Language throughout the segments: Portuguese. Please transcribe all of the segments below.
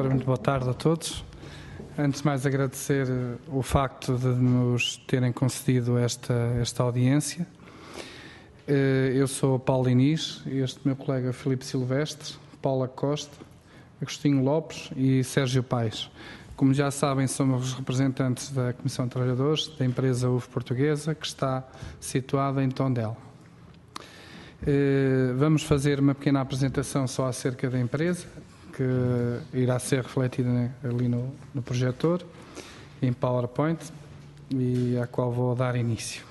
Ora, muito boa tarde a todos. Antes de mais agradecer o facto de nos terem concedido esta audiência. Eu sou Paulo Inês, este meu colega Filipe Silvestre, Paula Costa, Agostinho Lopes e Sérgio Paes. Como já sabem, somos os representantes da Comissão de Trabalhadores da empresa UF Portuguesa, que está situada em Tondela. Vamos fazer uma pequena apresentação só acerca da empresa, que irá ser refletida ali no projetor, em PowerPoint, e à qual vou dar início.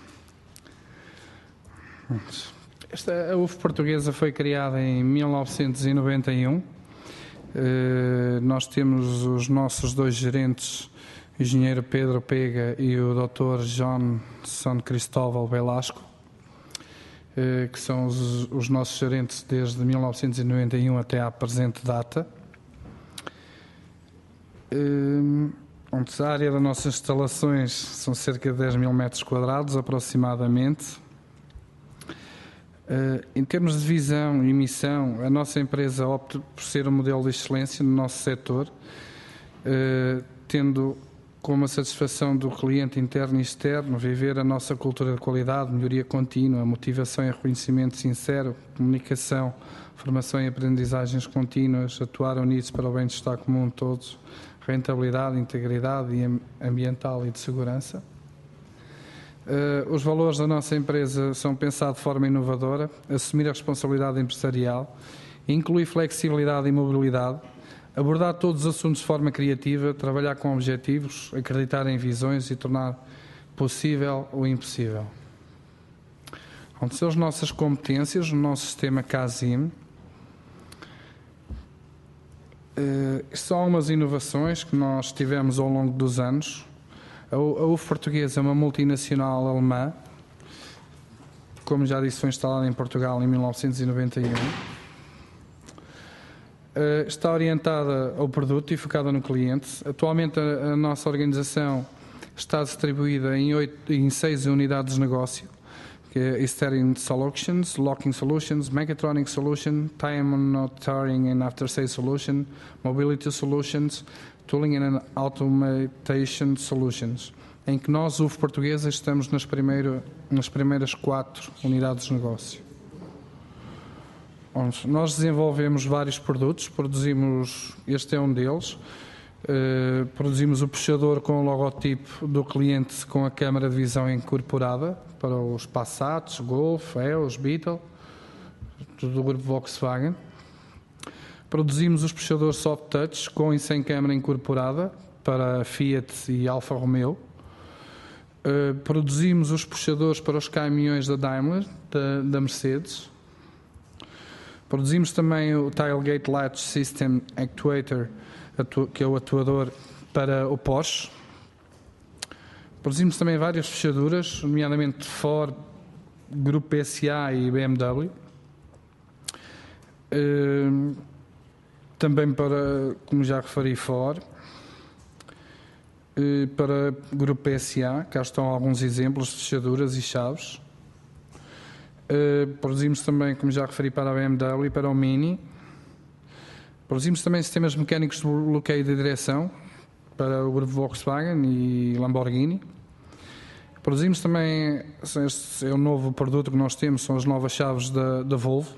A UF Portuguesa foi criada em 1991. Nós temos os nossos dois gerentes, o engenheiro Pedro Pega e o Dr. Johnson Cristóvão Velasco, que são os nossos gerentes desde 1991 até à presente data. A área das nossas instalações são cerca de 10 mil metros quadrados, aproximadamente. Em termos de visão e missão, a nossa empresa opta por ser um modelo de excelência no nosso setor, tendo como a satisfação do cliente interno e externo, viver a nossa cultura de qualidade, melhoria contínua, motivação e reconhecimento sincero, comunicação, formação e aprendizagens contínuas, atuar unidos para o bem-estar comum de todos, rentabilidade, integridade ambiental e de segurança. Os valores da nossa empresa são pensados de forma inovadora, assumir a responsabilidade empresarial, incluir flexibilidade e mobilidade, abordar todos os assuntos de forma criativa, trabalhar com objetivos, acreditar em visões e tornar possível o impossível. Onde são as nossas competências no nosso sistema CASIM. São algumas inovações que nós tivemos ao longo dos anos. A UF Portuguesa é uma multinacional alemã, como já disse, foi instalada em Portugal em 1991. Está orientada ao produto e focada no cliente. Atualmente a nossa organização está distribuída em 6 unidades de negócio, que é Steering Solutions, Locking Solutions, Mechatronic Solution, Time Monitoring and After Sales Solution, Mobility Solutions, Tooling and Automation Solutions, em que nós, UF Portuguesa, estamos nas primeiras 4 unidades de negócio. Nós desenvolvemos vários produtos, este é um deles, produzimos o puxador com o logotipo do cliente com a câmara de visão incorporada para os Passats, Golf, EOS, Beetle, do grupo Volkswagen. Produzimos os puxadores soft touch com e sem câmara incorporada para Fiat e Alfa Romeo. Produzimos os puxadores para os caminhões da Daimler, da Mercedes. Produzimos também o Tailgate Latch System Actuator, que é o atuador para o Porsche. Produzimos também várias fechaduras, nomeadamente Ford, Grupo PSA e BMW. Também para, como já referi, Ford. Para Grupo PSA, cá estão alguns exemplos de fechaduras e chaves. Produzimos também, como já referi, para a BMW e para o Mini. Produzimos também sistemas mecânicos de bloqueio de direção para o grupo Volkswagen e Lamborghini. Produzimos também, este é o novo produto que nós temos, são as novas chaves da Volvo.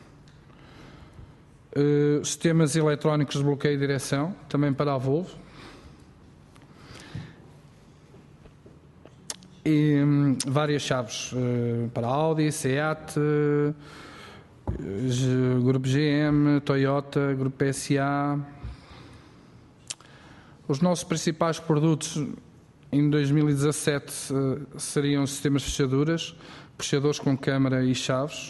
Sistemas eletrónicos de bloqueio de direção, também para a Volvo. E várias chaves para Audi, Seat, Grupo GM, Toyota, Grupo PSA. Os nossos principais produtos em 2017 seriam sistemas de fechaduras, puxadores com câmara e chaves.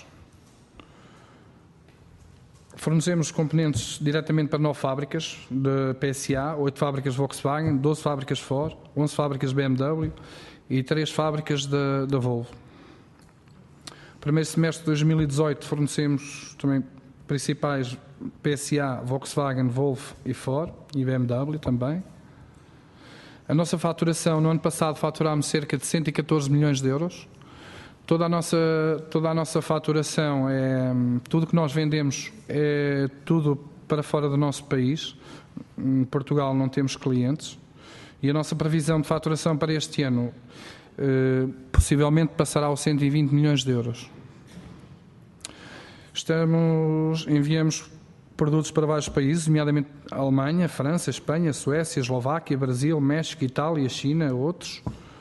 Fornecemos componentes diretamente para 9 fábricas de PSA, 8 fábricas Volkswagen, 12 fábricas Ford, 11 fábricas BMW e 3 fábricas da Volvo. Primeiro semestre de 2018 fornecemos também principais PSA, Volkswagen, Volvo e Ford e BMW também. A nossa faturação, no ano passado faturámos cerca de 114 milhões de euros. Toda a nossa faturação, tudo que nós vendemos é tudo para fora do nosso país. Em Portugal não temos clientes e a nossa previsão de faturação para este ano possivelmente passará aos 120 milhões de euros. Enviamos produtos para vários países, nomeadamente Alemanha, França, Espanha, Suécia, Eslováquia, Brasil, México, Itália, China, outros.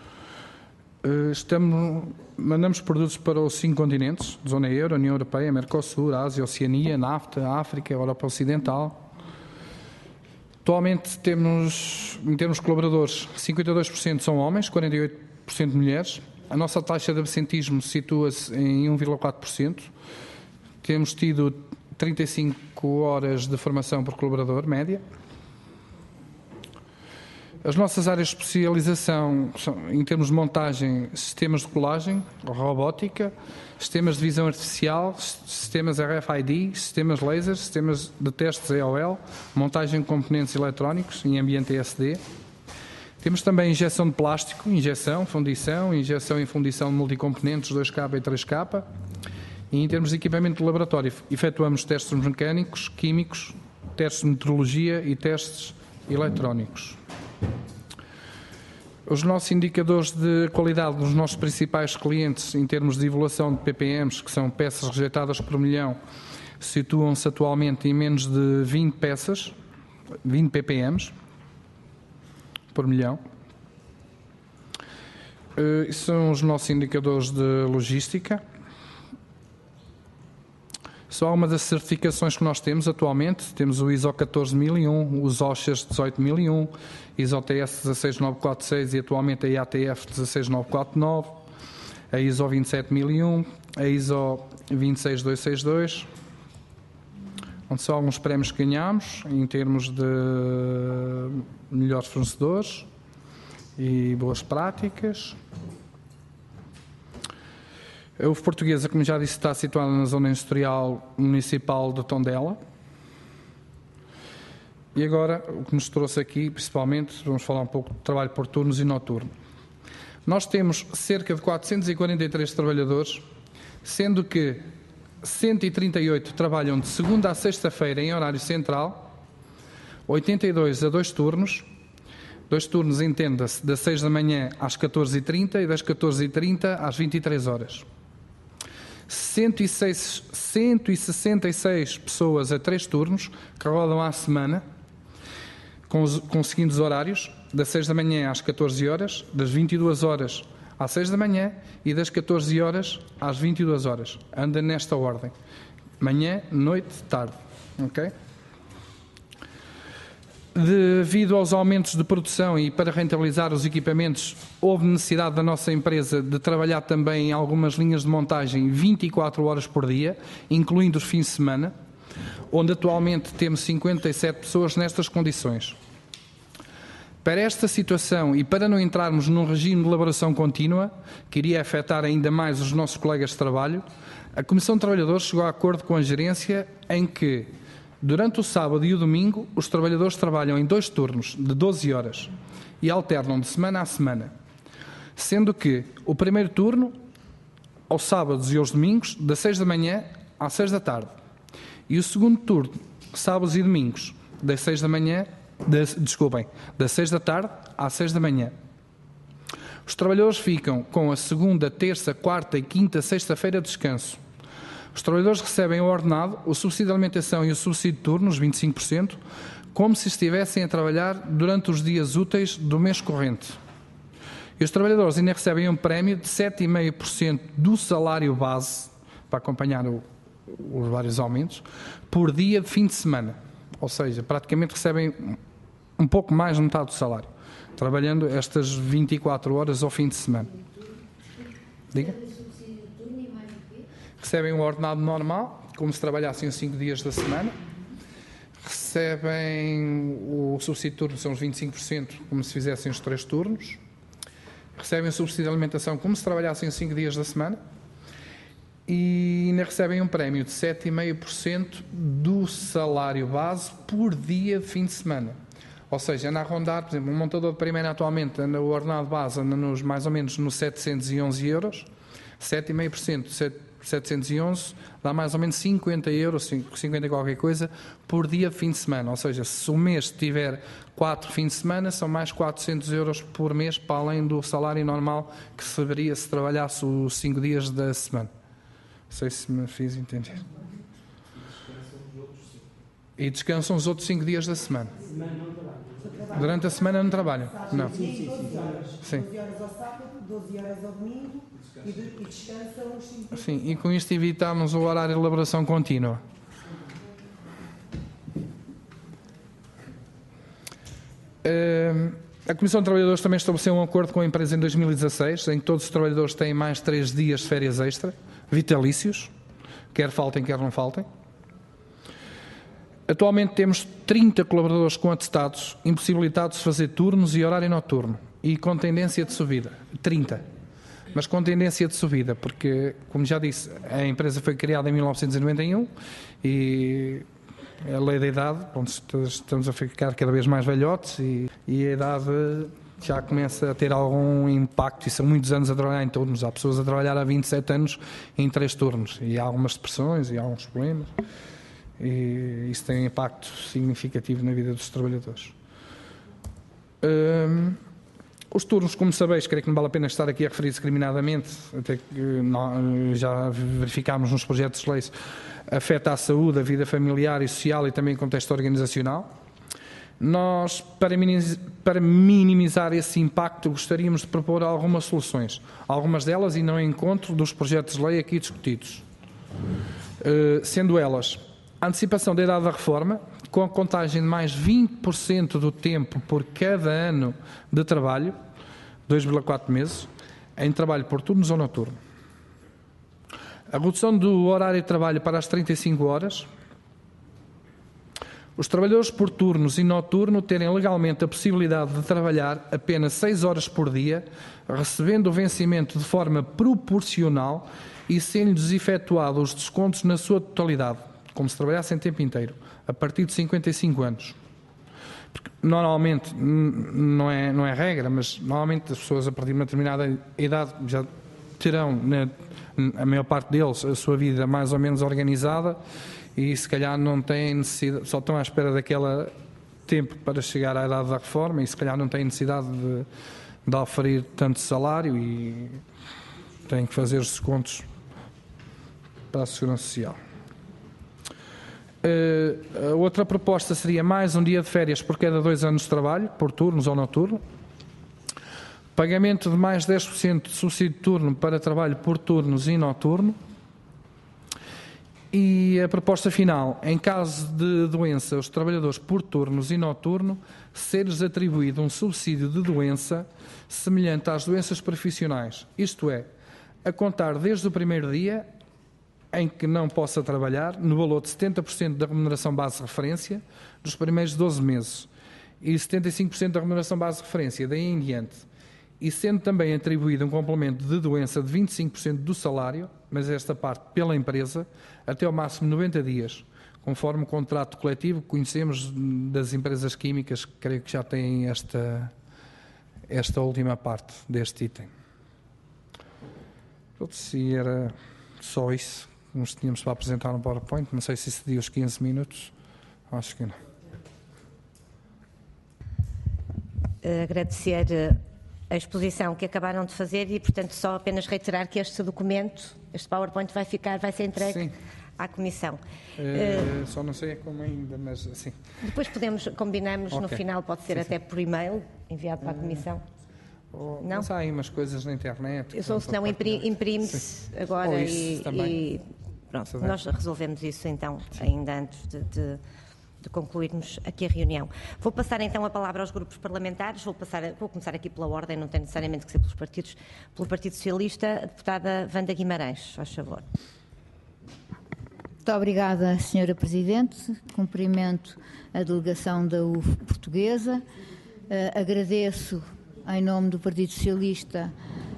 Mandamos produtos para os 5 continentes, Zona Euro, União Europeia, Mercosul, Ásia, Oceania, NAFTA, África, Europa Ocidental. Atualmente temos, em termos de colaboradores, 52% são homens, 48% mulheres. A nossa taxa de absentismo situa-se em 1,4%. Temos tido 35 horas de formação por colaborador, média. As nossas áreas de especialização são, em termos de montagem, sistemas de colagem, robótica, sistemas de visão artificial, sistemas RFID, sistemas laser, sistemas de testes EOL, montagem de componentes eletrónicos em ambiente ESD. Temos também injeção de plástico, fundição e fundição de multicomponentes 2K e 3K. E em termos de equipamento de laboratório, efetuamos testes mecânicos, químicos, testes de metrologia e testes eletrónicos. Os nossos indicadores de qualidade dos nossos principais clientes em termos de evolução de PPMs, que são peças rejeitadas por milhão, situam-se atualmente em menos de 20 peças, 20 PPMs por milhão. São os nossos indicadores de logística. Só uma das certificações que nós temos atualmente, temos o ISO 14001, os OSHAs 18001, ISO TS 16946 e atualmente a IATF 16949, a ISO 27001, a ISO 26262, onde são alguns prémios que ganhamos em termos de melhores fornecedores e boas práticas. A UF Portuguesa, como já disse, está situada na zona industrial municipal de Tondela. E agora, o que nos trouxe aqui, principalmente, vamos falar um pouco de trabalho por turnos e noturno. Nós temos cerca de 443 trabalhadores, sendo que 138 trabalham de segunda a sexta-feira em horário central, 82 a 2 turnos. 2 turnos, entenda-se, das 6 da manhã às 14h30 e das 14h30 às 23 horas. 166 pessoas a 3 turnos que rodam à semana com os seguintes horários: das 6 da manhã às 14 horas, das 22 horas às 6 da manhã e das 14 horas às 22 horas. Anda nesta ordem: manhã, noite, tarde. Ok? Devido aos aumentos de produção e para rentabilizar os equipamentos, houve necessidade da nossa empresa de trabalhar também em algumas linhas de montagem 24 horas por dia, incluindo os fins de semana, onde atualmente temos 57 pessoas nestas condições. Para esta situação e para não entrarmos num regime de elaboração contínua, que iria afetar ainda mais os nossos colegas de trabalho, a Comissão de Trabalhadores chegou a acordo com a gerência em que, durante o sábado e o domingo, os trabalhadores trabalham em 2 turnos de 12 horas e alternam de semana a semana, sendo que o primeiro turno, aos sábados e aos domingos, das 6 da manhã às 6 da tarde, e o segundo turno, sábados e domingos, das 6 da manhã, das 6 da tarde às 6 da manhã. Os trabalhadores ficam com a segunda, terça, quarta e quinta, sexta-feira de descanso. Os trabalhadores recebem o ordenado, o subsídio de alimentação e o subsídio de turnos, 25%, como se estivessem a trabalhar durante os dias úteis do mês corrente. E os trabalhadores ainda recebem um prémio de 7,5% do salário base, para acompanhar os vários aumentos, por dia de fim de semana. Ou seja, praticamente recebem um pouco mais de metade do salário, trabalhando estas 24 horas ao fim de semana. Diga? Recebem um ordenado normal, como se trabalhassem os 5 dias da semana. Recebem o subsídio de turno, são os 25%, como se fizessem os 3 turnos. Recebem o subsídio de alimentação, como se trabalhassem os 5 dias da semana. E ainda recebem um prémio de 7,5% do salário base por dia de fim de semana. Ou seja, anda a rondar, por exemplo, um montador de primeira atualmente, anda o ordenado base anda mais ou menos nos 711 euros, 7,5%, 711, dá mais ou menos 50 euros, 50 qualquer coisa, por dia de fim de semana. Ou seja, se o mês tiver 4 fins de semana, são mais 400 euros por mês, para além do salário normal que se receberia se trabalhasse os 5 dias da semana. Não sei se me fiz entender. E descansam os outros 5 dias da semana. Durante a semana não trabalham? Não. Sim. 12 horas ao sábado, 12 horas ao domingo e descansam os 5 dias. Sim, e com isto evitamos o horário de elaboração contínua. A Comissão de Trabalhadores também estabeleceu um acordo com a empresa em 2016, em que todos os trabalhadores têm mais 3 dias de férias extra, vitalícios, quer faltem, quer não faltem. Atualmente temos 30 colaboradores com atestados, impossibilitados de fazer turnos e horário noturno, e com tendência de subida. 30. Mas com tendência de subida, porque, como já disse, a empresa foi criada em 1991 e a lei da idade, onde estamos a ficar cada vez mais velhotes e a idade já começa a ter algum impacto, e são muitos anos a trabalhar em turnos. Há pessoas a trabalhar há 27 anos em 3 turnos, e há algumas depressões e há alguns problemas. E isso tem um impacto significativo na vida dos trabalhadores. Os turnos, como sabeis, creio que não vale a pena estar aqui a referir discriminadamente, até que já verificámos nos projetos de lei, afeta a saúde, a vida familiar e social e também o contexto organizacional. Nós, para minimizar esse impacto, gostaríamos de propor algumas soluções. Algumas delas irão em encontro dos projetos de lei aqui discutidos. Sendo elas a antecipação da idade da reforma, com a contagem de mais 20% do tempo por cada ano de trabalho, 2,4 meses, em trabalho por turnos ou noturno. A redução do horário de trabalho para as 35 horas. Os trabalhadores por turnos e noturno terem legalmente a possibilidade de trabalhar apenas 6 horas por dia, recebendo o vencimento de forma proporcional e sendo-lhes efetuados os descontos na sua totalidade, como se trabalhassem tempo inteiro, a partir de 55 anos. Porque, normalmente, não é regra, mas normalmente as pessoas a partir de uma determinada idade já terão, a maior parte deles, a sua vida mais ou menos organizada e se calhar não têm necessidade, só estão à espera daquele tempo para chegar à idade da reforma e se calhar não têm necessidade de oferir tanto salário e têm que fazer os descontos para a Segurança Social. A outra proposta seria mais um dia de férias por cada 2 anos de trabalho, por turnos ou noturno. Pagamento de mais 10% de subsídio de turno para trabalho por turnos e noturno. E a proposta final, em caso de doença, os trabalhadores por turnos e noturno, ser-lhes atribuído um subsídio de doença semelhante às doenças profissionais. Isto é, a contar desde o primeiro dia em que não possa trabalhar, no valor de 70% da remuneração base de referência dos primeiros 12 meses e 75% da remuneração base de referência daí em diante, e sendo também atribuído um complemento de doença de 25% do salário, mas esta parte pela empresa, até ao máximo 90 dias, conforme o contrato coletivo que conhecemos das empresas químicas, que creio que já têm esta última parte deste item. Se era só isso. Nos tínhamos para apresentar no PowerPoint, não sei se excedi os 15 minutos, acho que não. Agradecer a exposição que acabaram de fazer e, portanto, só apenas reiterar que este documento, este PowerPoint vai ser entregue à Comissão. Só não sei como ainda, mas assim. Depois combinamos Okay. No final, pode ser até por e-mail, enviado para a Comissão. Não? Há aí umas coisas na internet. Se não imprime-se agora e pronto, nós resolvemos isso então, ainda antes de concluirmos aqui a reunião. Vou passar então a palavra aos grupos parlamentares, vou começar aqui pela ordem, não tem necessariamente que ser pelos partidos. Pelo Partido Socialista, a deputada Wanda Guimarães, faz favor. Muito obrigada, Sra. Presidente. Cumprimento a delegação da UF portuguesa. Agradeço, em nome do Partido Socialista,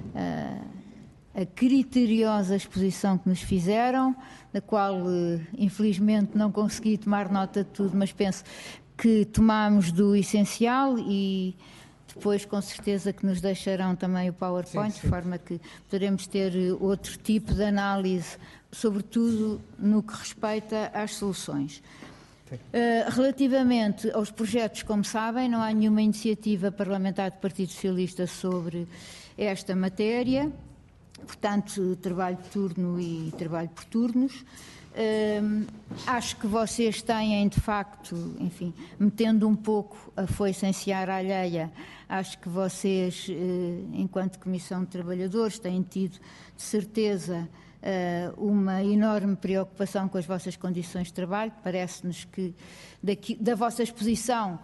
a criteriosa exposição que nos fizeram, da qual, infelizmente, não consegui tomar nota de tudo, mas penso que tomámos do essencial e depois, com certeza, que nos deixarão também o PowerPoint, de forma que poderemos ter outro tipo de análise sobretudo no que respeita às soluções. Relativamente aos projetos, como sabem, não há nenhuma iniciativa parlamentar do Partido Socialista sobre esta matéria, portanto, trabalho de turno e trabalho por turnos. Acho que vocês têm, de facto, enfim, metendo um pouco a foice em seara alheia, acho que vocês, enquanto Comissão de Trabalhadores, têm tido, de certeza, uma enorme preocupação com as vossas condições de trabalho. Parece-nos que da vossa exposição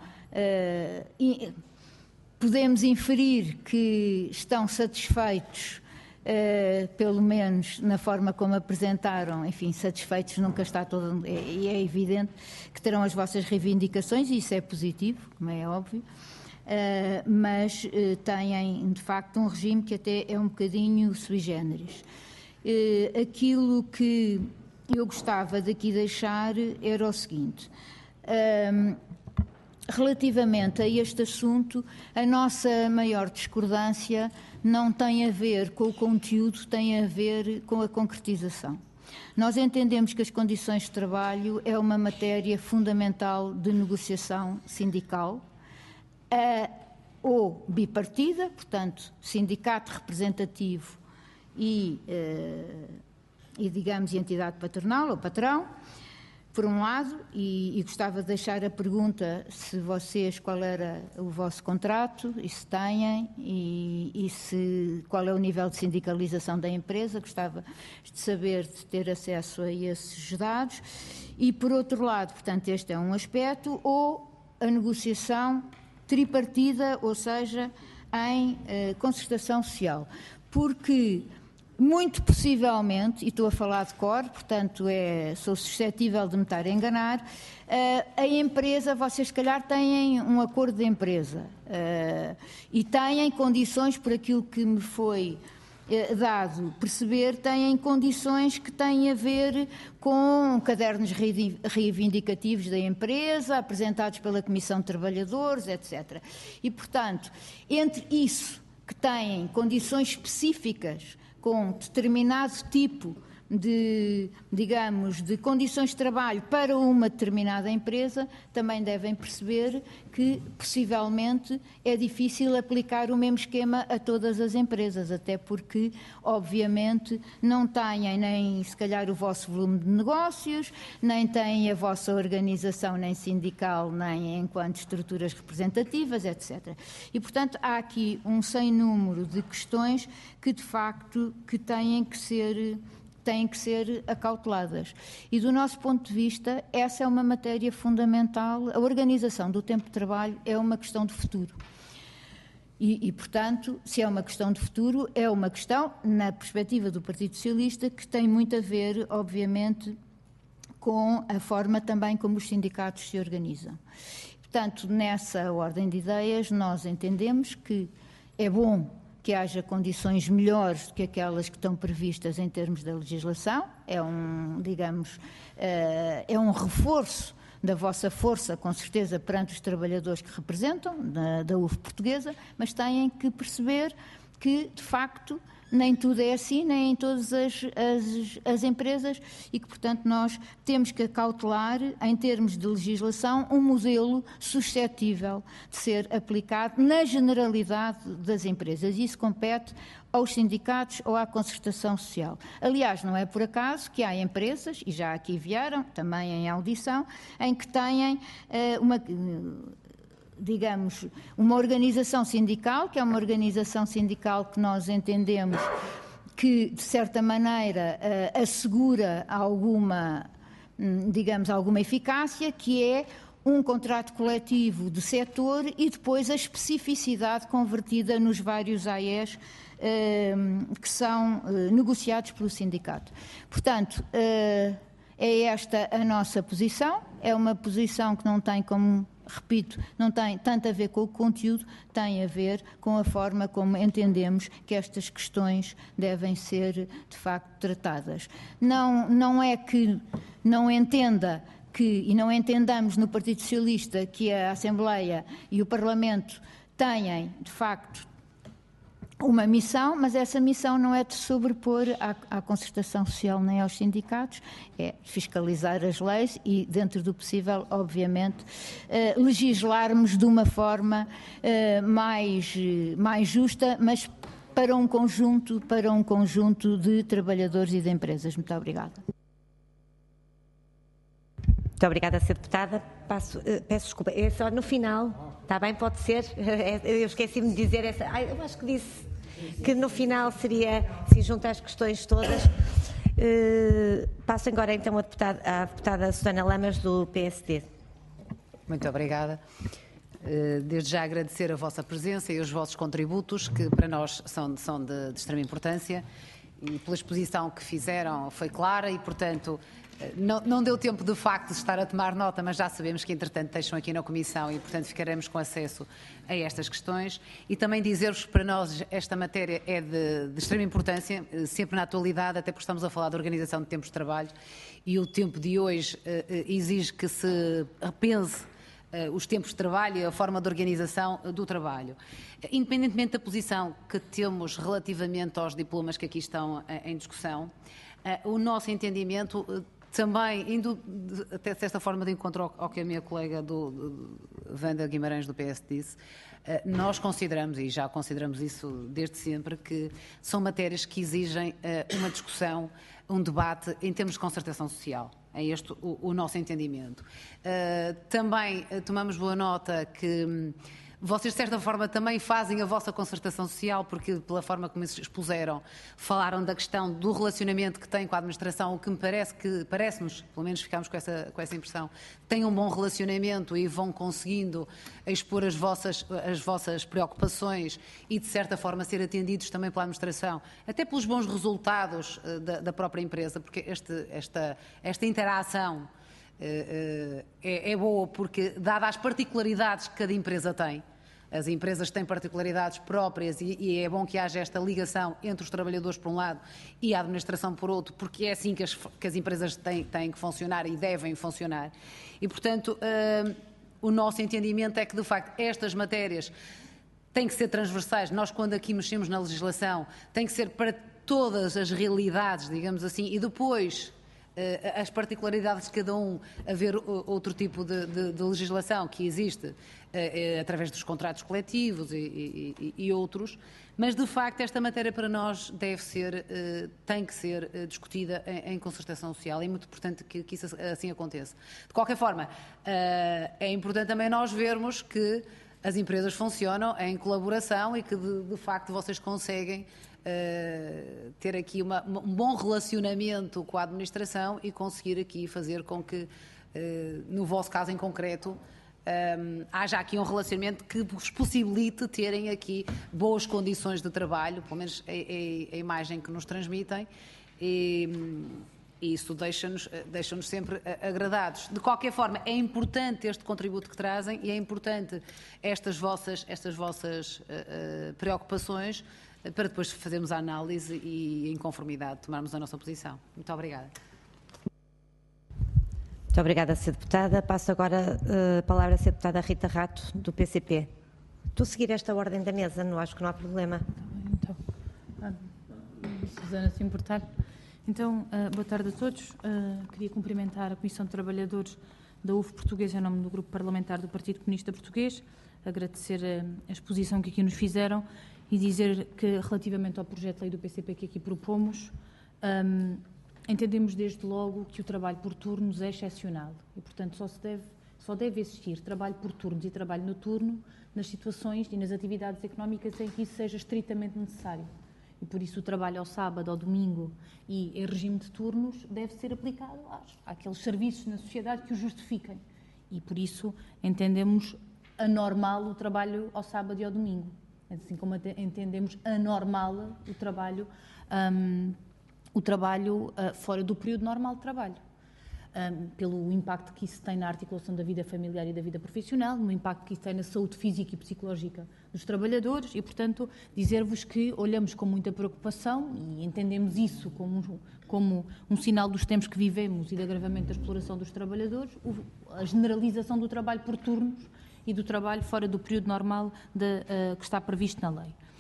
podemos inferir que estão satisfeitos, pelo menos na forma como apresentaram. Enfim, satisfeitos nunca está todo, e é evidente que terão as vossas reivindicações, e isso é positivo, como é óbvio, mas têm, de facto, um regime que até é um bocadinho sui generis. Aquilo que eu gostava de aqui deixar era o seguinte: relativamente a este assunto, a nossa maior discordância não tem a ver com o conteúdo, tem a ver com a concretização. Nós entendemos que as condições de trabalho é uma matéria fundamental de negociação sindical, ou bipartida, portanto, sindicato representativo e digamos, entidade patronal ou patrão, por um lado, e gostava de deixar a pergunta se vocês, qual era o vosso contrato, e se têm, qual é o nível de sindicalização da empresa. Gostava de saber, de ter acesso a esses dados. E, por outro lado, portanto, este é um aspecto, ou a negociação tripartida, ou seja, em concertação social. Porque, muito possivelmente, e estou a falar de cor, portanto sou suscetível de me estar a enganar, a empresa, vocês se calhar têm um acordo de empresa e têm condições, por aquilo que me foi dado perceber, têm condições que têm a ver com cadernos reivindicativos da empresa, apresentados pela Comissão de Trabalhadores, etc. E, portanto, entre isso, que têm condições específicas com determinado tipo de, digamos, de condições de trabalho para uma determinada empresa, também devem perceber que, possivelmente, é difícil aplicar o mesmo esquema a todas as empresas, até porque, obviamente, não têm nem, se calhar, o vosso volume de negócios, nem têm a vossa organização, nem sindical, nem enquanto estruturas representativas, etc. E, portanto, há aqui um sem número de questões que, de facto, que têm que ser acauteladas. E, do nosso ponto de vista, essa é uma matéria fundamental. A organização do tempo de trabalho é uma questão de futuro. E, portanto, se é uma questão de futuro, é uma questão, na perspectiva do Partido Socialista, que tem muito a ver, obviamente, com a forma também como os sindicatos se organizam. Portanto, nessa ordem de ideias, nós entendemos que é bom que haja condições melhores do que aquelas que estão previstas em termos da legislação. É digamos, é um reforço da vossa força, com certeza, perante os trabalhadores que representam, da UF portuguesa, mas têm que perceber que, de facto, nem tudo é assim, nem em todas as empresas, e que, portanto, nós temos que acautelar, em termos de legislação, um modelo suscetível de ser aplicado na generalidade das empresas. Isso compete aos sindicatos ou à concertação social. Aliás, não é por acaso que há empresas, e já aqui vieram, também em audição, em que têm digamos, uma organização sindical, que é uma organização sindical que nós entendemos que, de certa maneira, assegura alguma, digamos, alguma eficácia, que é um contrato coletivo de setor e depois a especificidade convertida nos vários AEs que são negociados pelo sindicato. Portanto, é esta a nossa posição, é uma posição que não tem, como repito, não tem tanto a ver com o conteúdo, tem a ver com a forma como entendemos que estas questões devem ser, de facto, tratadas. Não é que não entenda e não entendamos no Partido Socialista que a Assembleia e o Parlamento têm, de facto, uma missão, mas essa missão não é de sobrepor à concertação social nem aos sindicatos, é fiscalizar as leis e, dentro do possível, obviamente, legislarmos de uma forma mais justa, mas para um conjunto de trabalhadores e de empresas. Muito obrigada. Muito obrigada, Sra. Deputada. Peço desculpa, é só no final, está bem? Pode ser? Eu esqueci-me de dizer essa. Eu acho que disse que no final seria, se junta as questões todas. Passo agora então à deputada Susana Lamas, do PSD. Muito obrigada. Desde já agradecer a vossa presença e os vossos contributos, que para nós são de extrema importância, e pela exposição que fizeram foi clara e, portanto, não deu tempo de facto de estar a tomar nota, mas já sabemos que entretanto deixam aqui na Comissão e, portanto, ficaremos com acesso a estas questões. E também dizer-vos que para nós esta matéria é de extrema importância, sempre na atualidade, até porque estamos a falar de organização de tempos de trabalho e o tempo de hoje exige que se repense os tempos de trabalho e a forma de organização do trabalho. Independentemente da posição que temos relativamente aos diplomas que aqui estão em discussão, o nosso entendimento também, indo até desta forma de encontro ao que a minha colega Wanda Guimarães do PS disse, nós consideramos, e já consideramos isso desde sempre, que são matérias que exigem uma discussão, um debate em termos de concertação social. É este o nosso entendimento. Também tomamos boa nota que vocês, de certa forma, também fazem a vossa concertação social, porque, pela forma como se expuseram, falaram da questão do relacionamento que têm com a administração, o que me parece-nos, pelo menos ficamos com essa impressão, têm um bom relacionamento e vão conseguindo expor as vossas preocupações e, de certa forma, ser atendidos também pela administração, até pelos bons resultados da própria empresa, porque esta interação é boa porque, dadas as particularidades que cada empresa tem, as empresas têm particularidades próprias e é bom que haja esta ligação entre os trabalhadores por um lado e a administração por outro, porque é assim que as empresas têm que funcionar e devem funcionar. E, portanto, o nosso entendimento é que, de facto, estas matérias têm que ser transversais. Nós, quando aqui mexemos na legislação, tem que ser para todas as realidades, digamos assim, e depois as particularidades de cada um, haver outro tipo de legislação que existe através dos contratos coletivos e outros, mas de facto esta matéria para nós tem que ser discutida em concertação social. É muito importante que isso assim aconteça. De qualquer forma, é importante também nós vermos que as empresas funcionam em colaboração e que de facto vocês conseguem ter aqui um bom relacionamento com a administração e conseguir aqui fazer com que, no vosso caso em concreto, haja aqui um relacionamento que vos possibilite terem aqui boas condições de trabalho, pelo menos é a imagem que nos transmitem, e isso deixa-nos sempre agradados. De qualquer forma, é importante este contributo que trazem e é importante estas vossas preocupações para depois fazermos a análise e, em conformidade, tomarmos a nossa posição. Muito obrigada. Muito obrigada, Sra. Deputada. Passo agora a palavra à Sra. Deputada Rita Rato, do PCP. Estou a seguir esta ordem da mesa, não acho que não há problema. Então, Susana, se importar. Então, boa tarde a todos. Queria cumprimentar a Comissão de Trabalhadores da UF Portuguesa em nome do Grupo Parlamentar do Partido Comunista Português, agradecer a exposição que aqui nos fizeram e dizer que, relativamente ao projeto de lei do PCP que aqui propomos, entendemos desde logo que o trabalho por turnos é excepcional e, portanto, só deve existir trabalho por turnos e trabalho noturno nas situações e nas atividades económicas em que isso seja estritamente necessário. E, por isso, o trabalho ao sábado, ao domingo e em regime de turnos deve ser aplicado àqueles serviços na sociedade que o justifiquem. E, por isso, entendemos anormal o trabalho ao sábado e ao domingo. Assim como entendemos anormal o trabalho fora do período normal de trabalho, pelo impacto que isso tem na articulação da vida familiar e da vida profissional, no impacto que isso tem na saúde física e psicológica dos trabalhadores e, portanto, dizer-vos que olhamos com muita preocupação e entendemos isso como um sinal dos tempos que vivemos e de agravamento da exploração dos trabalhadores, a generalização do trabalho por turnos e do trabalho fora do período normal que está previsto na lei.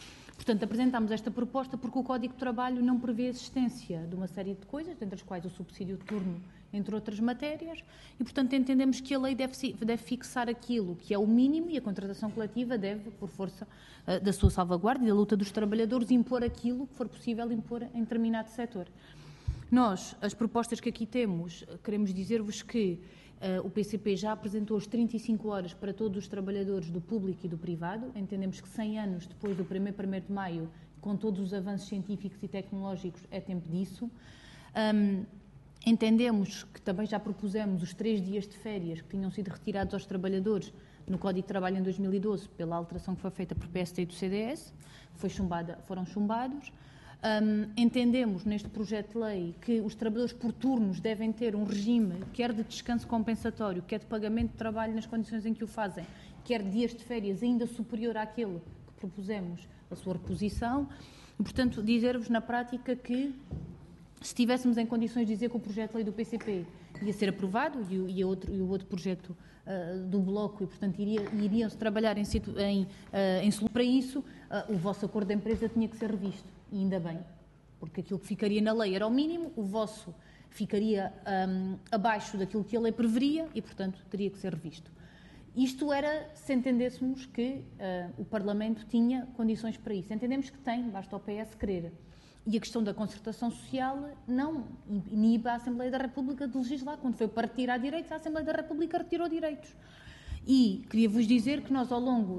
Portanto, apresentámos esta proposta porque o Código de Trabalho não prevê a existência de uma série de coisas, entre as quais o subsídio de turno, entre outras matérias, e, portanto, entendemos que a lei deve fixar aquilo que é o mínimo e a contratação coletiva deve, por força da sua salvaguarda e da luta dos trabalhadores, impor aquilo que for possível impor em determinado setor. Nós, as propostas que aqui temos, queremos dizer-vos que o PCP já apresentou as 35 horas para todos os trabalhadores do público e do privado. Entendemos que 100 anos depois do 1º de maio, com todos os avanços científicos e tecnológicos, é tempo disso. Entendemos que também já propusemos os 3 dias de férias que tinham sido retirados aos trabalhadores no Código de Trabalho em 2012 pela alteração que foi feita por PSD e do CDS, foram chumbados. Entendemos neste projeto de lei que os trabalhadores por turnos devem ter um regime quer de descanso compensatório, quer de pagamento de trabalho nas condições em que o fazem, quer de dias de férias ainda superior àquele que propusemos a sua reposição. E, portanto, dizer-vos na prática que se estivéssemos em condições de dizer que o projeto de lei do PCP ia ser aprovado e o outro projeto do Bloco e, portanto, iriam-se trabalhar em solução para isso, o vosso acordo de empresa tinha que ser revisto. E ainda bem, porque aquilo que ficaria na lei era o mínimo, o vosso ficaria abaixo daquilo que a lei preveria e, portanto, teria que ser revisto. Isto era se entendêssemos que o Parlamento tinha condições para isso. Entendemos que tem, basta o PS querer. E a questão da concertação social não inibe a Assembleia da República de legislar. Quando foi para retirar direitos, a Assembleia da República retirou direitos. E queria-vos dizer que nós, ao longo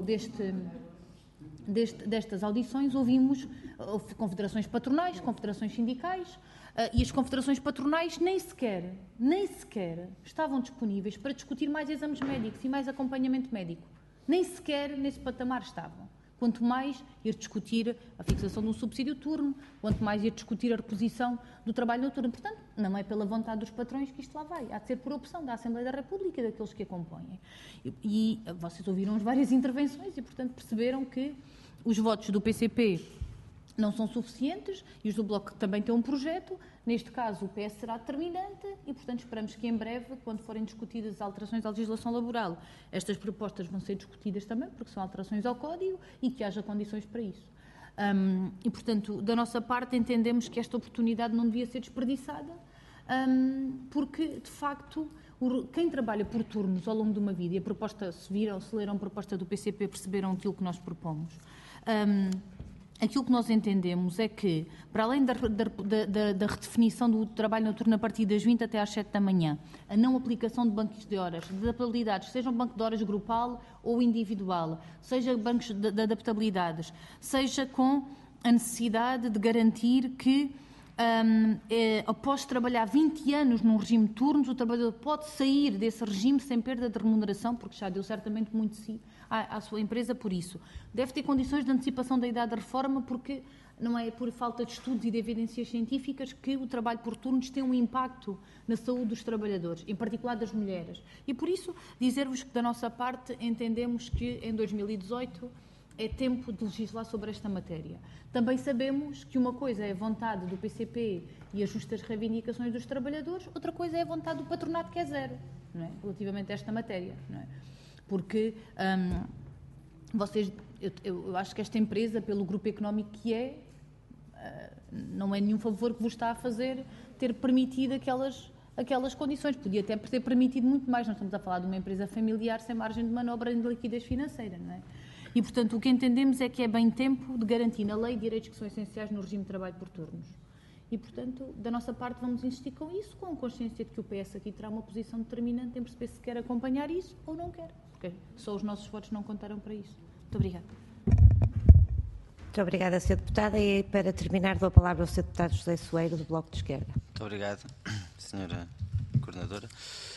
destas audições, ouvimos confederações patronais, confederações sindicais, e as confederações patronais nem sequer estavam disponíveis para discutir mais exames médicos e mais acompanhamento médico. Nem sequer nesse patamar estavam. Quanto mais ir discutir a fixação de um subsídio turno, quanto mais ir discutir a reposição do trabalho noturno. Portanto, não é pela vontade dos patrões que isto lá vai. Há de ser por opção da Assembleia da República e daqueles que a compõem. E vocês ouviram as várias intervenções e, portanto, perceberam que os votos do PCP não são suficientes e os do Bloco também têm um projeto. Neste caso, o PS será determinante e, portanto, esperamos que em breve, quando forem discutidas as alterações à legislação laboral, estas propostas vão ser discutidas também, porque são alterações ao Código e que haja condições para isso. E, portanto, da nossa parte, entendemos que esta oportunidade não devia ser desperdiçada, porque, de facto, quem trabalha por turnos ao longo de uma vida, e a proposta, se leram a proposta do PCP, perceberam aquilo que nós propomos. Aquilo que nós entendemos é que, para além da redefinição do trabalho noturno a partir das 20 até às 7 da manhã, a não aplicação de bancos de horas, de adaptabilidades, seja um banco de horas grupal ou individual, seja bancos de adaptabilidades, seja com a necessidade de garantir que, após trabalhar 20 anos num regime de turnos, o trabalhador pode sair desse regime sem perda de remuneração, porque já deu certamente muito de si à sua empresa por isso. Deve ter condições de antecipação da idade da reforma, porque não é por falta de estudos e de evidências científicas que o trabalho por turnos tem um impacto na saúde dos trabalhadores, em particular das mulheres. E por isso, dizer-vos que da nossa parte entendemos que em 2018 é tempo de legislar sobre esta matéria. Também sabemos que uma coisa é a vontade do PCP e as justas reivindicações dos trabalhadores, outra coisa é a vontade do patronato, que é zero, não é? Relativamente a esta matéria, não é? Porque eu acho que esta empresa, pelo grupo económico que é, não é nenhum favor que vos está a fazer ter permitido aquelas condições. Podia até ter permitido muito mais. Nós estamos a falar de uma empresa familiar sem margem de manobra de liquidez financeira, não é? E, portanto, o que entendemos é que é bem tempo de garantir na lei direitos que são essenciais no regime de trabalho por turnos. E, portanto, da nossa parte vamos insistir com isso, com a consciência de que o PS aqui terá uma posição determinante em perceber se quer acompanhar isso ou não quer, porque só os nossos votos não contaram para isso. Muito obrigada. Muito obrigada, Sra. Deputada. E para terminar, dou a palavra ao Sr. Deputado José Soeiro, do Bloco de Esquerda. Muito obrigado, Sra. Coordenadora.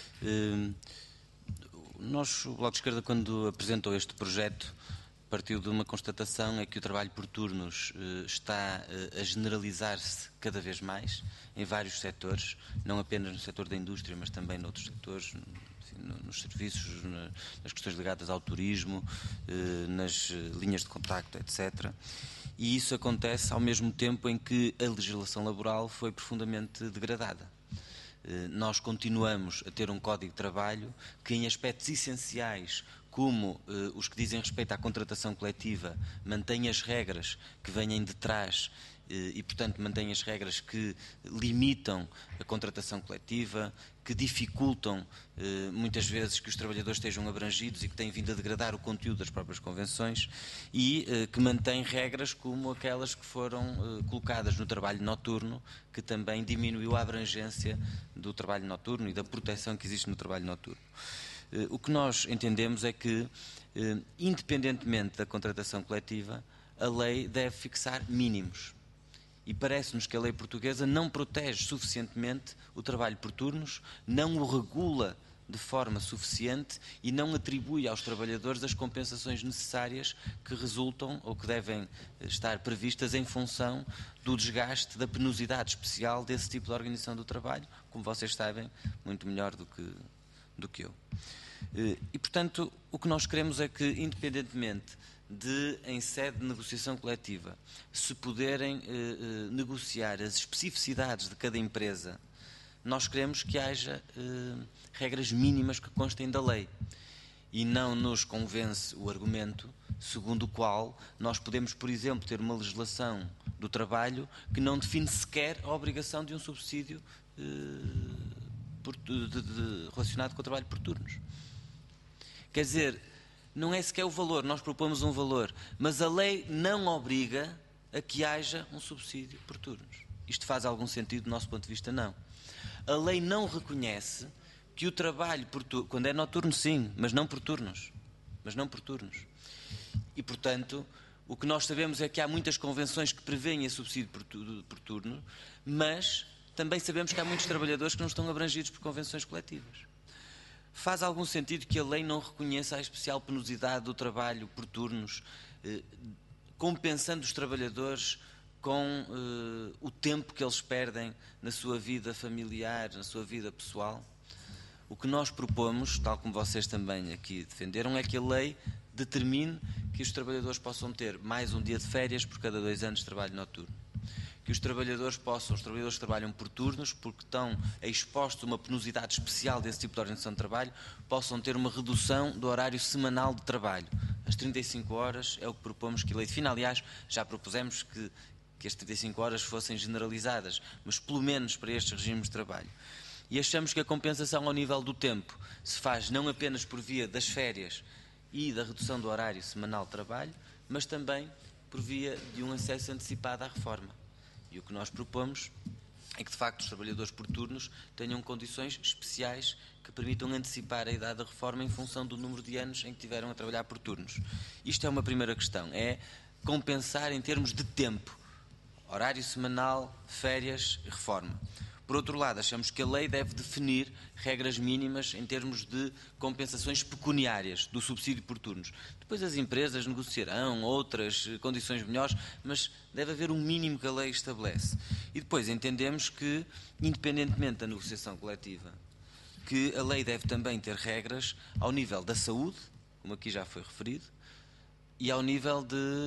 O Bloco de Esquerda, quando apresentou este projeto, partiu de uma constatação, é que o trabalho por turnos está a generalizar-se cada vez mais em vários setores, não apenas no setor da indústria, mas também noutros setores, nos serviços, nas questões ligadas ao turismo, nas linhas de contacto, etc. E isso acontece ao mesmo tempo em que a legislação laboral foi profundamente degradada. Nós continuamos a ter um Código de Trabalho que, em aspectos essenciais, como os que dizem respeito à contratação coletiva mantêm as regras que venham de trás e, portanto, mantêm as regras que limitam a contratação coletiva, que dificultam muitas vezes que os trabalhadores estejam abrangidos e que têm vindo a degradar o conteúdo das próprias convenções, e que mantêm regras como aquelas que foram colocadas no trabalho noturno, que também diminuiu a abrangência do trabalho noturno e da proteção que existe no trabalho noturno. O que nós entendemos é que, independentemente da contratação coletiva, a lei deve fixar mínimos. E parece-nos que a lei portuguesa não protege suficientemente o trabalho por turnos, não o regula de forma suficiente e não atribui aos trabalhadores as compensações necessárias que resultam ou que devem estar previstas em função do desgaste, da penosidade especial desse tipo de organização do trabalho, como vocês sabem muito melhor do que eu. E, portanto, o que nós queremos é que, independentemente de, em sede de negociação coletiva, se poderem negociar as especificidades de cada empresa, nós queremos que haja regras mínimas que constem da lei. E não nos convence o argumento segundo o qual nós podemos, por exemplo, ter uma legislação do trabalho que não define sequer a obrigação de um subsídio relacionado com o trabalho por turnos. Quer dizer, não é sequer o valor, nós propomos um valor, mas a lei não obriga a que haja um subsídio por turnos. Isto faz algum sentido do nosso ponto de vista? Não. A lei não reconhece que o trabalho por turno, quando é noturno sim, mas não por turnos. E, portanto, o que nós sabemos é que há muitas convenções que prevêem esse subsídio por turno, mas também sabemos que há muitos trabalhadores que não estão abrangidos por convenções coletivas. Faz algum sentido que a lei não reconheça a especial penosidade do trabalho por turnos, compensando os trabalhadores com o tempo que eles perdem na sua vida familiar, na sua vida pessoal? O que nós propomos, tal como vocês também aqui defenderam, é que a lei determine que os trabalhadores possam ter mais um dia de férias por cada 2 anos de trabalho noturno. Que os trabalhadores que trabalham por turnos, porque estão expostos a uma penosidade especial desse tipo de organização de trabalho, possam ter uma redução do horário semanal de trabalho. As 35 horas é o que propomos que a lei define. Aliás, já propusemos que as 35 horas fossem generalizadas, mas pelo menos para estes regimes de trabalho. E achamos que a compensação ao nível do tempo se faz não apenas por via das férias e da redução do horário semanal de trabalho, mas também por via de um acesso antecipado à reforma. E o que nós propomos é que, de facto, os trabalhadores por turnos tenham condições especiais que permitam antecipar a idade da reforma em função do número de anos em que tiveram a trabalhar por turnos. Isto é uma primeira questão, é compensar em termos de tempo, horário semanal, férias e reforma. Por outro lado, achamos que a lei deve definir regras mínimas em termos de compensações pecuniárias do subsídio por turnos. Depois as empresas negociarão outras condições melhores, mas deve haver um mínimo que a lei estabelece. E depois entendemos que, independentemente da negociação coletiva, que a lei deve também ter regras ao nível da saúde, como aqui já foi referido, e ao nível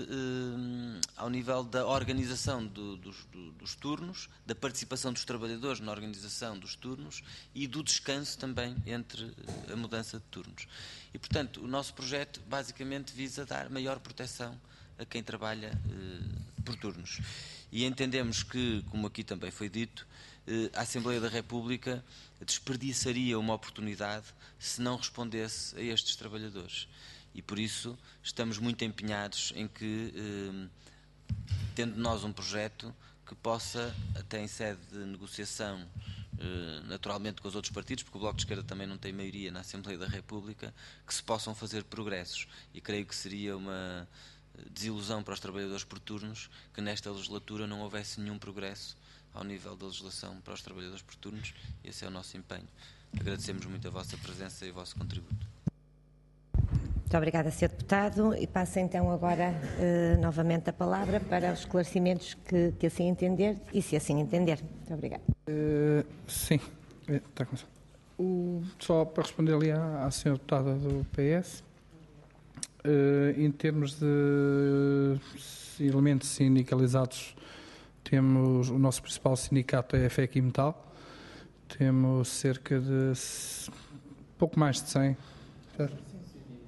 da organização dos turnos, da participação dos trabalhadores na organização dos turnos e do descanso também entre a mudança de turnos. E, portanto, o nosso projeto basicamente visa dar maior proteção a quem trabalha por turnos. E entendemos que, como aqui também foi dito, a Assembleia da República desperdiçaria uma oportunidade se não respondesse a estes trabalhadores. E por isso estamos muito empenhados em que, tendo nós um projeto que possa, até em sede de negociação, naturalmente com os outros partidos, porque o Bloco de Esquerda também não tem maioria na Assembleia da República, que se possam fazer progressos. E creio que seria uma desilusão para os trabalhadores por turnos que nesta legislatura não houvesse nenhum progresso ao nível da legislação para os trabalhadores por turnos. Esse é o nosso empenho. Agradecemos muito a vossa presença e o vosso contributo. Muito obrigada, Sr. Deputado. E passo então agora novamente a palavra para os esclarecimentos que assim entender e se assim entender. Muito obrigada. Sim, está a começar. Só para responder ali à Sra. Deputada do PS, em termos de elementos sindicalizados, temos o nosso principal sindicato é a FEC e Metal, temos cerca de pouco mais de 100, certo?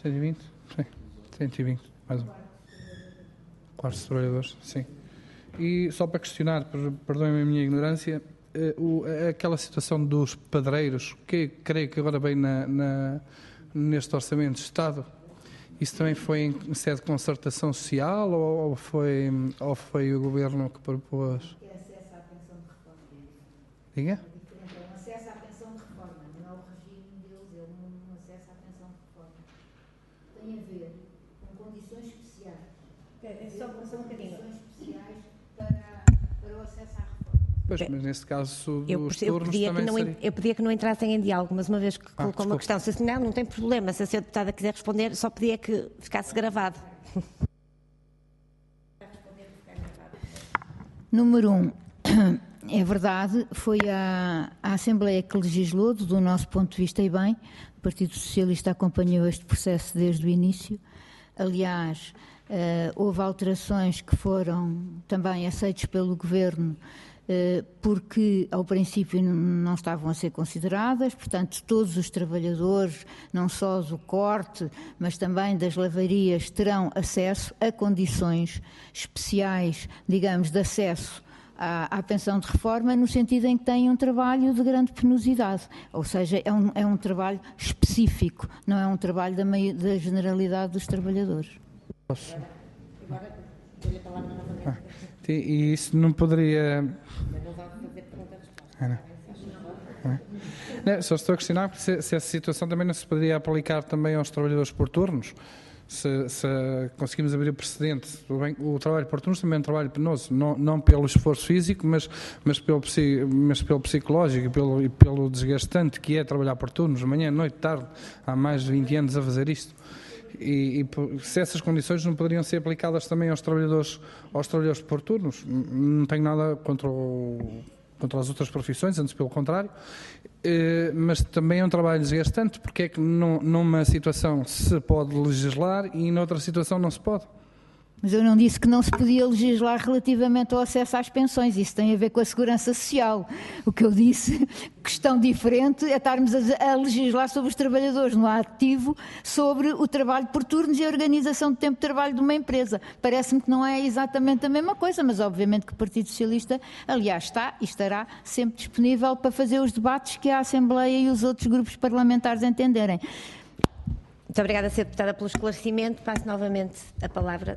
120? Sim, 120, mais um. Quartos de trabalhadores, sim. E só para questionar, perdoem-me a minha ignorância, aquela situação dos padreiros, que creio que agora vem neste Orçamento de Estado, isso também foi em sede de concertação social ou foi o Governo que propôs? É acesso à pensão de reforma. Diga? É um acesso à pensão de reforma, não é o regime deles, é um acesso à pensão de reforma. Tem a ver com condições especiais. É só um bocadinho. Condições especiais para o acesso à reforma. Pois, mas nesse caso dos turnos também seria... Eu pedia que não entrassem em diálogo, mas uma vez que colocou uma questão, se assim, não tem problema, se a senhora deputada quiser responder, só pedia que ficasse gravado. Número 1. É verdade, foi a Assembleia que legislou, do nosso ponto de vista, e bem, o Partido Socialista acompanhou este processo desde o início. Aliás, houve alterações que foram também aceitas pelo Governo, porque ao princípio não estavam a ser consideradas, portanto todos os trabalhadores, não só do corte, mas também das lavarias, terão acesso a condições especiais, digamos, de acesso à pensão de reforma, no sentido em que têm um trabalho de grande penosidade, ou seja, é um trabalho específico, não é um trabalho da generalidade dos trabalhadores. Posso? E isso não poderia... Não, só estou a questionar se essa situação também não se poderia aplicar também aos trabalhadores por turnos. Se conseguimos abrir o precedente, o trabalho por turnos também é um trabalho penoso, não pelo esforço físico, mas pelo psicológico e pelo desgastante que é trabalhar por turnos, manhã, noite, tarde, há mais de 20 anos a fazer isto. E se essas condições não poderiam ser aplicadas também aos trabalhadores por turnos, não tenho nada contra as outras profissões, antes pelo contrário, mas também é um trabalho desgastante, porque é que numa situação se pode legislar e noutra situação não se pode. Mas eu não disse que não se podia legislar relativamente ao acesso às pensões. Isso tem a ver com a segurança social. O que eu disse, questão diferente, é estarmos a legislar sobre os trabalhadores no ativo, sobre o trabalho por turnos e a organização do tempo de trabalho de uma empresa. Parece-me que não é exatamente a mesma coisa, mas obviamente que o Partido Socialista, aliás, está e estará sempre disponível para fazer os debates que a Assembleia e os outros grupos parlamentares entenderem. Muito obrigada, Sra. Deputada, pelo esclarecimento. Passo novamente a palavra.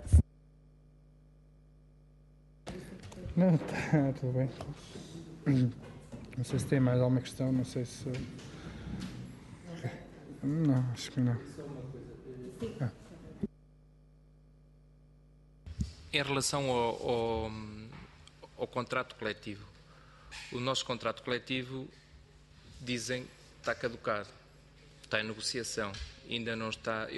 Não, está tudo bem. Não sei se tem mais alguma questão, não sei se... Não, acho que não. Em relação ao contrato coletivo, o nosso contrato coletivo, dizem que está caducado, está em negociação, ainda não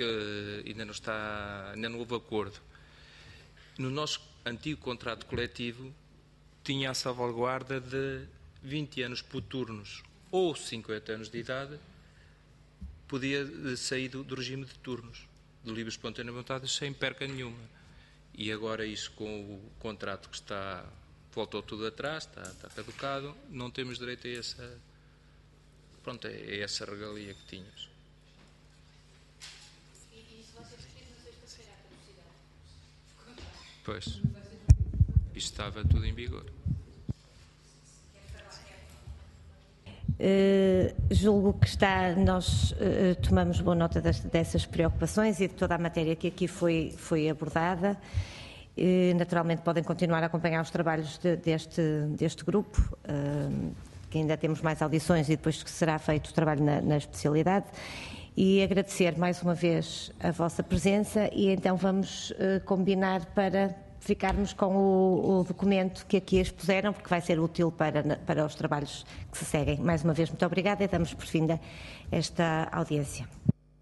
houve acordo. No nosso antigo contrato coletivo, tinha a salvaguarda de 20 anos por turnos ou 50 anos de idade, podia sair do regime de turnos, de livre espontânea vontade, sem perca nenhuma. E agora isso, com o contrato que está, voltou tudo atrás, está caducado, não temos direito a essa regalia que tínhamos. E se você discutir na sexta-feira a caducidade? Pois, isto estava tudo em vigor. Julgo que nós tomamos boa nota dessas preocupações e de toda a matéria que aqui foi abordada. Naturalmente podem continuar a acompanhar os trabalhos deste grupo, que ainda temos mais audições e depois que será feito o trabalho na especialidade. E agradecer mais uma vez a vossa presença e então vamos combinar para ficarmos com o documento que aqui expuseram, porque vai ser útil para os trabalhos que se seguem. Mais uma vez, muito obrigada e damos por fim esta audiência.